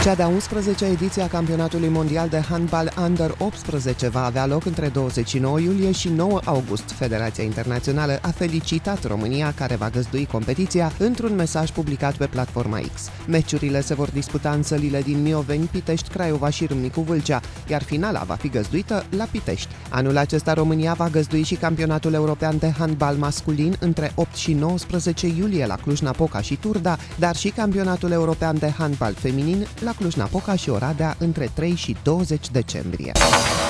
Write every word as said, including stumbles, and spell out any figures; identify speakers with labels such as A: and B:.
A: Cea de-a unsprezecea ediție a Campionatului Mondial de Handbal Under optsprezece va avea loc între douăzeci și nouă iulie și nouă august. Federația Internațională a felicitat România, care va găzdui competiția, într-un mesaj publicat pe platforma X. Meciurile se vor disputa în sălile din Mioveni, Pitești, Craiova și Râmnicu Vâlcea, iar finala va fi găzduită la Pitești. Anul acesta România va găzdui și Campionatul European de Handbal masculin între opt și nouăsprezece iulie la Cluj-Napoca și Turda, dar și Campionatul European de Handbal feminin la Cluj-Napoca și Oradea între trei și douăzeci decembrie.